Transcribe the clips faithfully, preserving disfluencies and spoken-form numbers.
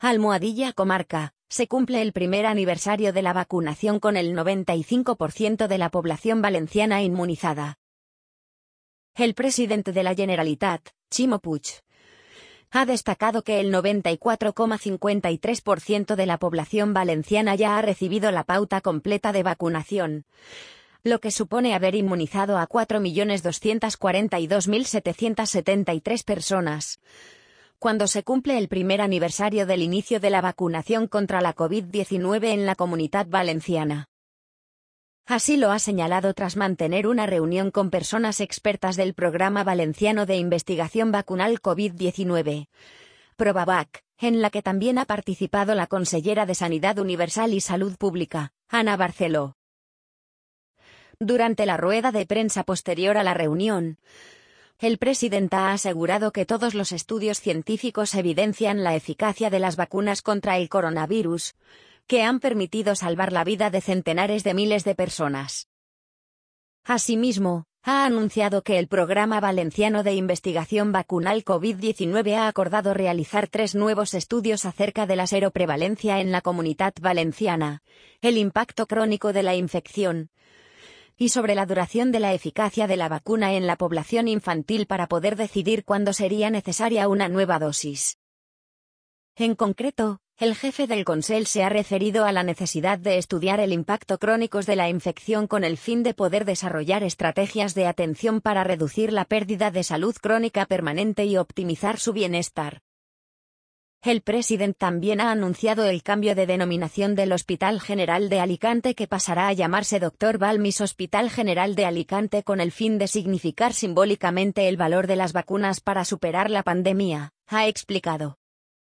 Almohadilla Comarca, se cumple el primer aniversario de la vacunación con el noventa y cinco por ciento de la población valenciana inmunizada. El presidente de la Generalitat, Ximo Puig, ha destacado que el noventa y cuatro coma cincuenta y tres por ciento de la población valenciana ya ha recibido la pauta completa de vacunación, lo que supone haber inmunizado a cuatro millones doscientos cuarenta y dos mil setecientos setenta y tres personas. Cuando se cumple el primer aniversario del inicio de la vacunación contra la COVID diecinueve en la Comunitat Valenciana. Así lo ha señalado tras mantener una reunión con personas expertas del Programa Valenciano de Investigación Vacunal COVID diecinueve, Provavac, en la que también ha participado la consellera de Sanidad Universal y Salud Pública, Ana Barceló. Durante la rueda de prensa posterior a la reunión, el presidente ha asegurado que todos los estudios científicos evidencian la eficacia de las vacunas contra el coronavirus, que han permitido salvar la vida de centenares de miles de personas. Asimismo, ha anunciado que el Programa Valenciano de Investigación Vacunal COVID diecinueve ha acordado realizar tres nuevos estudios acerca de la seroprevalencia en la Comunitat Valenciana, el impacto crónico de la infección, y sobre la duración de la eficacia de la vacuna en la población infantil para poder decidir cuándo sería necesaria una nueva dosis. En concreto, el jefe del Consell se ha referido a la necesidad de estudiar el impacto crónico de la infección con el fin de poder desarrollar estrategias de atención para reducir la pérdida de salud crónica permanente y optimizar su bienestar. El presidente también ha anunciado el cambio de denominación del Hospital General de Alicante, que pasará a llamarse doctor Balmis Hospital General de Alicante, con el fin de significar simbólicamente el valor de las vacunas para superar la pandemia, ha explicado.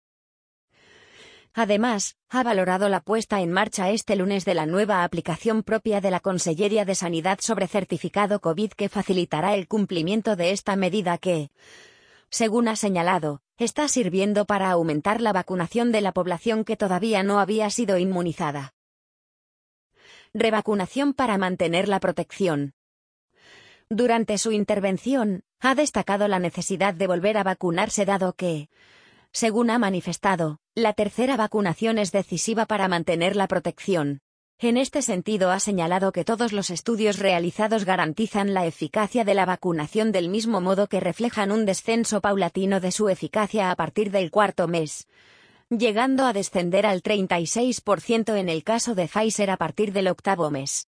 Además, ha valorado la puesta en marcha este lunes de la nueva aplicación propia de la Conselleria de Sanidad sobre certificado COVID, que facilitará el cumplimiento de esta medida que, según ha señalado, está sirviendo para aumentar la vacunación de la población que todavía no había sido inmunizada. Revacunación para mantener la protección. Durante su intervención, ha destacado la necesidad de volver a vacunarse, dado que, según ha manifestado, la tercera vacunación es decisiva para mantener la protección. En este sentido, ha señalado que todos los estudios realizados garantizan la eficacia de la vacunación, del mismo modo que reflejan un descenso paulatino de su eficacia a partir del cuarto mes, llegando a descender al treinta y seis por ciento en el caso de Pfizer a partir del octavo mes.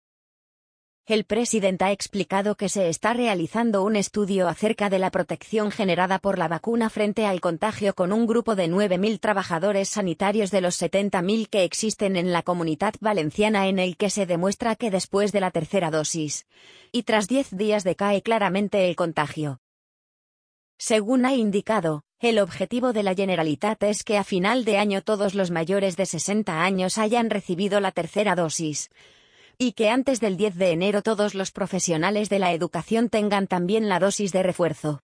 El presidente ha explicado que se está realizando un estudio acerca de la protección generada por la vacuna frente al contagio con un grupo de nueve mil trabajadores sanitarios de los setenta mil que existen en la Comunitat Valenciana, en el que se demuestra que después de la tercera dosis, y tras diez días, decae claramente el contagio. Según ha indicado, el objetivo de la Generalitat es que a final de año todos los mayores de sesenta años hayan recibido la tercera dosis, y que antes del diez de enero todos los profesionales de la educación tengan también la dosis de refuerzo.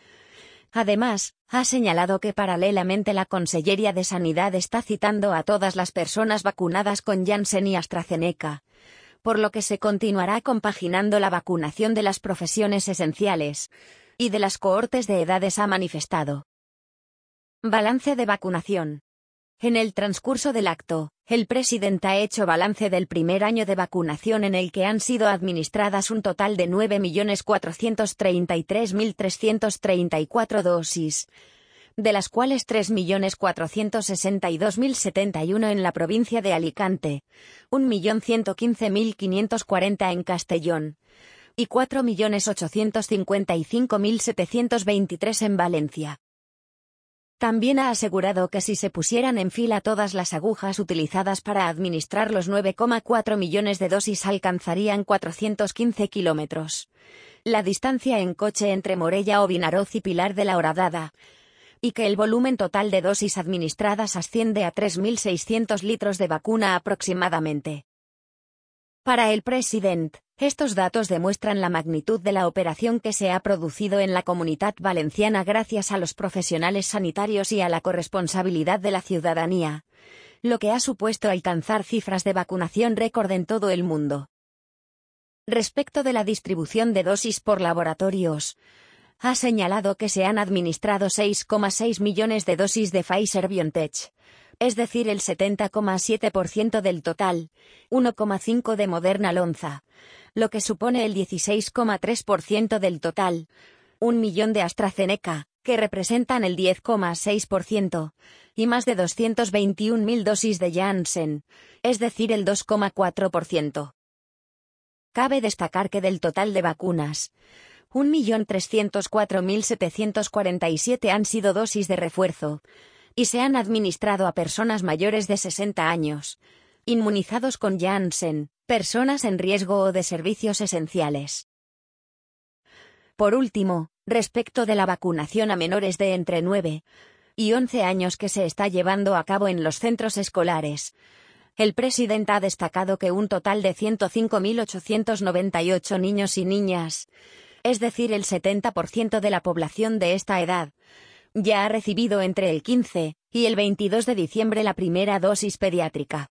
Además, ha señalado que paralelamente la Conselleria de Sanidad está citando a todas las personas vacunadas con Janssen y AstraZeneca, por lo que se continuará compaginando la vacunación de las profesiones esenciales y de las cohortes de edades, ha manifestado. Balance de vacunación. En el transcurso del acto, el presidente ha hecho balance del primer año de vacunación, en el que han sido administradas un total de nueve millones cuatrocientos treinta y tres mil trescientos treinta y cuatro dosis, de las cuales tres millones cuatrocientos sesenta y dos mil setenta y uno en la provincia de Alicante, un millón ciento quince mil quinientos cuarenta en Castellón, y cuatro millones ochocientos cincuenta y cinco mil setecientos veintitrés en Valencia. También ha asegurado que si se pusieran en fila todas las agujas utilizadas para administrar los nueve coma cuatro millones de dosis, alcanzarían cuatrocientos quince kilómetros. La distancia en coche entre Morella o Vinaroz y Pilar de la Horadada, y que el volumen total de dosis administradas asciende a tres mil seiscientos litros de vacuna aproximadamente. Para el presidente, estos datos demuestran la magnitud de la operación que se ha producido en la Comunitat Valenciana gracias a los profesionales sanitarios y a la corresponsabilidad de la ciudadanía, lo que ha supuesto alcanzar cifras de vacunación récord en todo el mundo. Respecto de la distribución de dosis por laboratorios, ha señalado que se han administrado seis coma seis millones de dosis de Pfizer-BioNTech, es decir, el setenta coma siete por ciento del total, uno coma cinco por ciento de Moderna Lonza, lo que supone el dieciséis coma tres por ciento del total, un millón de AstraZeneca, que representan el diez coma seis por ciento, y más de doscientas veintiuna mil dosis de Janssen, es decir, el dos coma cuatro por ciento. Cabe destacar que del total de vacunas, un millón trescientos cuatro mil setecientos cuarenta y siete han sido dosis de refuerzo, y se han administrado a personas mayores de sesenta años, inmunizados con Janssen, personas en riesgo o de servicios esenciales. Por último, respecto de la vacunación a menores de entre nueve y once años que se está llevando a cabo en los centros escolares, el presidente ha destacado que un total de ciento cinco mil ochocientos noventa y ocho niños y niñas, es decir, el setenta por ciento de la población de esta edad, ya ha recibido entre el quince y el veintidós de diciembre la primera dosis pediátrica.